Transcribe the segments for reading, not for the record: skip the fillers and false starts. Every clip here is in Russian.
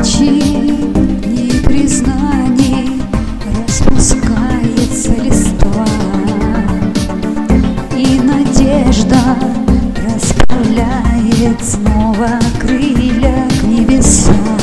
ни признаний распускается листва, и надежда расправляет снова крылья к небесам.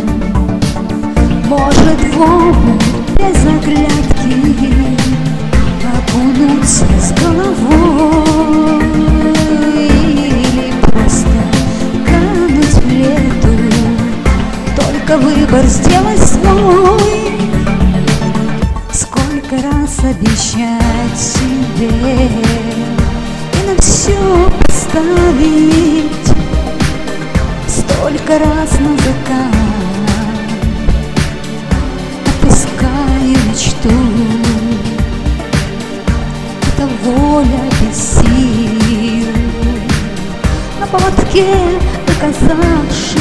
Может, в омут без оглядки окунуться с головой, или просто кануть в лету, только выбор сделай свой. Сколько раз обещать себе и на все поставить, столько раз на закат отыскаю мечту. Это воля без сил, на поводке оказавшись,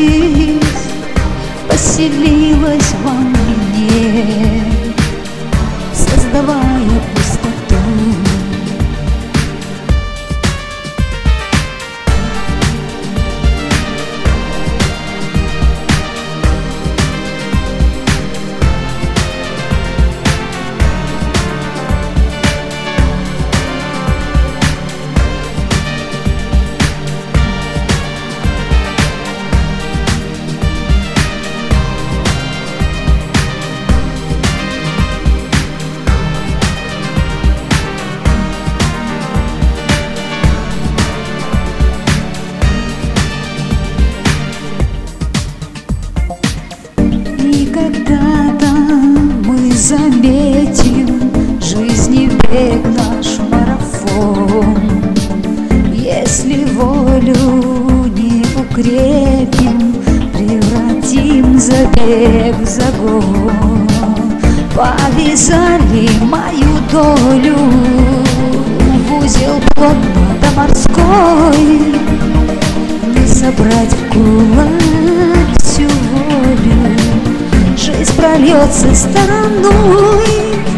поселилась во мне, создавая пустоту. Когда-то мы заметим жизни бег наш марафон, если волю не укрепим, превратим забег в загон. Повязали мою долю в узел плотно до морской, не собрать в кулак всю волю, жизнь прольется стороной.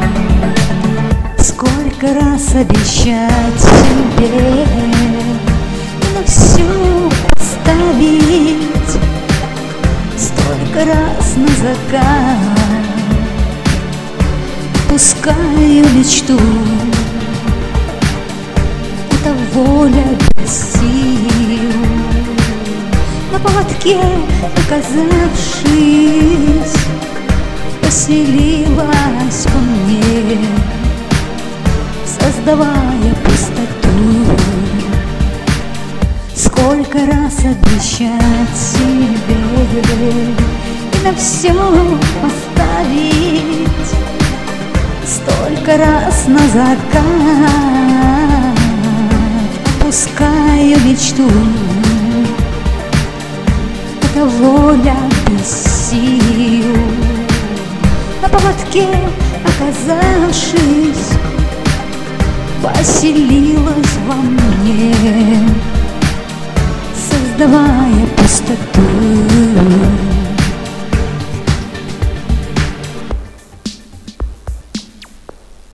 Сколько раз обещать себе и на все поставить, столько раз на закат пускаю мечту. Это воля без сил, на поводке оказавшись, поселилась во мне, создавая пустоту. Сколько раз обещать себе и на все поставить, столько раз на закат опускаю мечту. Это воля без сил, на поводке оказавшись, поселилась во мне, создавая пустоту.